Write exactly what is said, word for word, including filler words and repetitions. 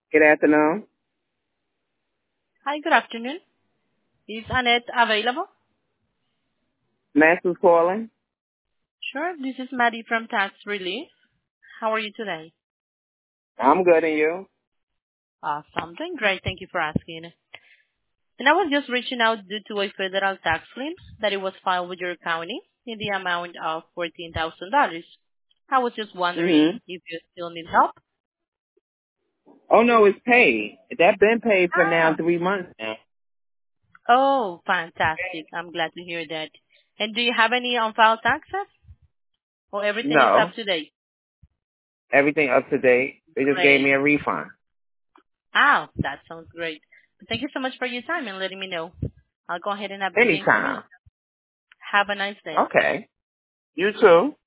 Good afternoon. Hi, good afternoon. Is Annette available? Master's calling. Sure. This is Maddie from Tax Relief. How are you today? I'm good, and you? Awesome. Doing great. Thank you for asking. And I was just reaching out due to a federal tax claim that it was filed with your county in the amount of fourteen thousand dollars. I was just wondering Mm-hmm. if you still need help. Oh, no, it's paid. That been paid for now Ah. three months now. Oh, fantastic. I'm glad to hear that. And do you have any on-file taxes? Or everything is No, up to date? everything up to date. They just gave me Great. a refund. Oh, that sounds great. Thank you so much for your time and letting me know. I'll go ahead and update the information. Anytime. Have a nice day. Okay. You too.